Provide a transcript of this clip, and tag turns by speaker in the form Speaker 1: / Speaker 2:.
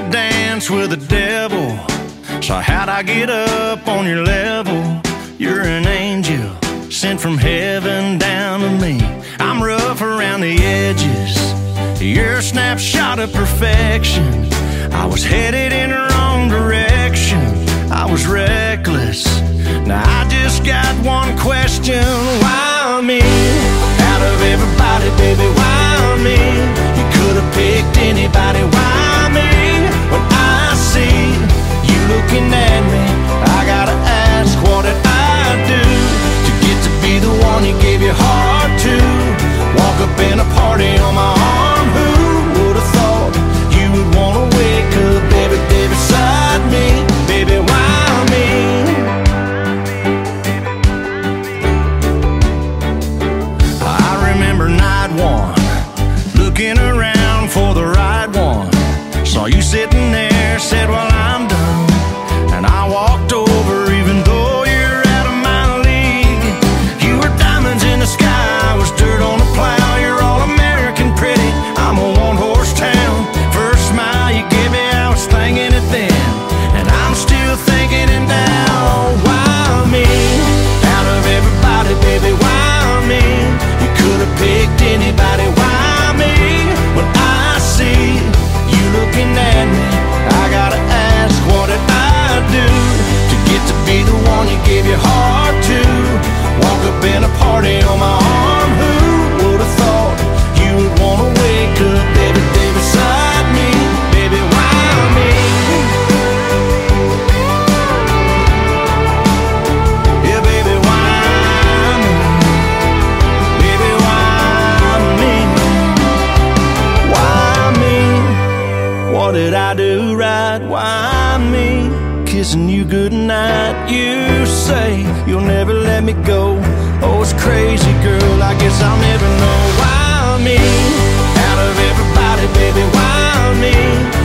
Speaker 1: dance with the devil. So how'd I get up on your level? You're an angel sent from heaven down to me. I'm rough around the edges, you're a snapshot of perfection. I was headed in the wrong direction, I was reckless. Now I just got one question: why me? Out of everybody, baby, why me? You could have picked anybody, why me? When I see you looking at me, I gotta ask, what did I do to get to be the one you gave your heart to? Walk up in a party on my arm, who would have thought you would wanna wake up every day beside me? Baby, why me? I remember night one, looking around for the right one. Saw you sitting there, said, well, I'm done. And I walked over, even though you're out of my league. You were diamonds in the sky, I was dirt on the plow. You're all American pretty, I'm a one-horse town. First smile you gave me, I was thinking it then, and I'm still thinking it now. Why me? Out of everybody, baby, why me? You could have picked anybody, why me? When I see you looking at me, I gotta ask, what did I do to get to be the one you gave your heart to? Walk up in a party on my arm, who would have thought you would wanna wake up every day beside me? Baby, why me? Yeah, baby, why me? Baby, why me? Why me? What did I do right? Why me? Kissing you goodnight, you say you'll never let me go. Oh, it's crazy, girl, I guess I'll never know. Why me? Out of everybody, baby, why me?